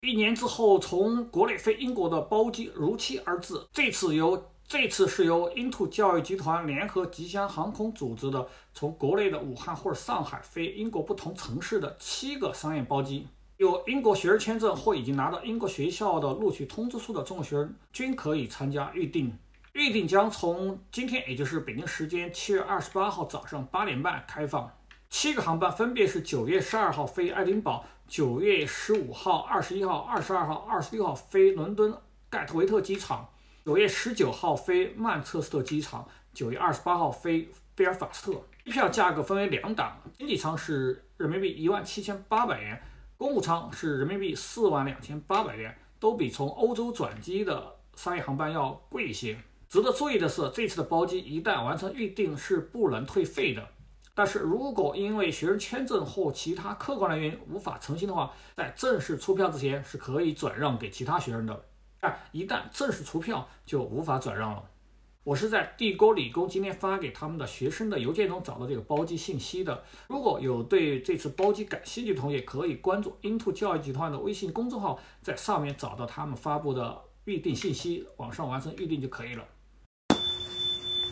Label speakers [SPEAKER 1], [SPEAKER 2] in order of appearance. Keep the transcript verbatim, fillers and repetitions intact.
[SPEAKER 1] 一年之后，从国内飞英国的包机如期而至。这次由这次是由英兔教育集团联合吉祥航空组织的，从国内的武汉或者上海飞英国不同城市的七个商业包机。有英国学生签证或已经拿到英国学校的录取通知书的中国学生均可以参加预订。预订将从今天，也就是北京时间七月二十八号早上八点半开放。七个航班分别是九月十二号飞爱丁堡，九月十五号、二十一号、二十二号、二十六号飞伦敦盖特维特机场，九月十九号飞曼彻斯特机场，九月二十八号飞贝尔法斯特。机票价格分为两档，经济舱是人民币一万七千八百元，公务舱是人民币四万两千八百元，都比从欧洲转机的商业航班要贵一些。值得注意的是，这次的包机一旦完成预订是不能退费的。但是如果因为学生签证或其他客观原因无法成行的话，在正式出票之前是可以转让给其他学生的，但一旦正式出票就无法转让了。我是在地沟理工今天发给他们的学生的邮件中找到这个包机信息的。如果有对这次包机感兴趣的同学，可以关注英兔教育集团的微信公众号，在上面找到他们发布的预订信息，网上完成预订就可以了。